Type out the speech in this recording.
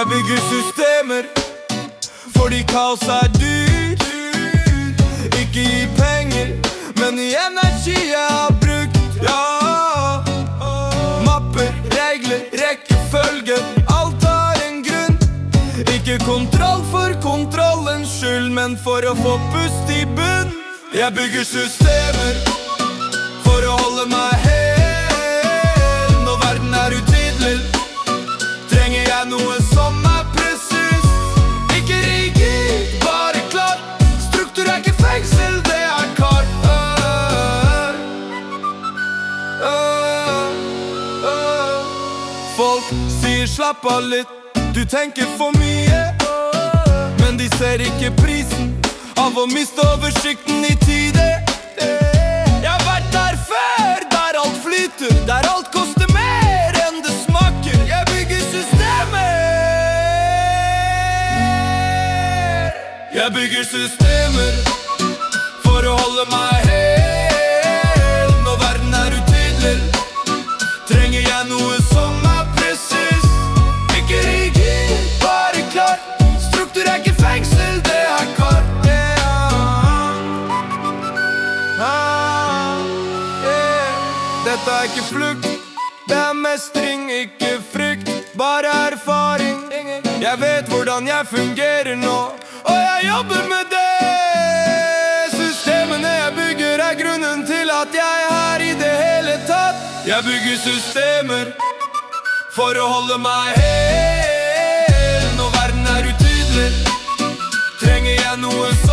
Jeg bygger systemer fordi kaos dyrt. Ikke i penger, men i energi jeg har brukt. Ja, mapper, regler, rekkefølge, alt har en grunn. Ikke kontroll for kontrollens skyld, men for å få pust i bunn. Jeg bygger systemer for å holde meg hel. Når verden utydelig, trenger jeg noe som presis. Ikke rigid, bare klar. Struktur ikke fengsel, det kar. Folk sier slapp av litt, du tenker for mye. Men de ser ikke prisen av å miste oversikten i tide. Jeg har vært der før, der alt flyter, der alt koster mer enn det smaker. Jeg bygger systemer. Jeg bygger systemer for å holde meg hel. Når verden utydelig, trenger jeg noe som presis. Ikke rigid, bare klar. Struktur ikke fengsel, det kar. Dette ikke flukt, det mestring, ikke frykt. Bare erfaring. Jeg vet hvordan jeg fungerer nå, og jeg jobber med det. Systemene jeg bygger grunnen til at jeg er i det hele tatt. Jeg bygger systemer for å holde meg hel. Når verden utydelig, trenger jeg noe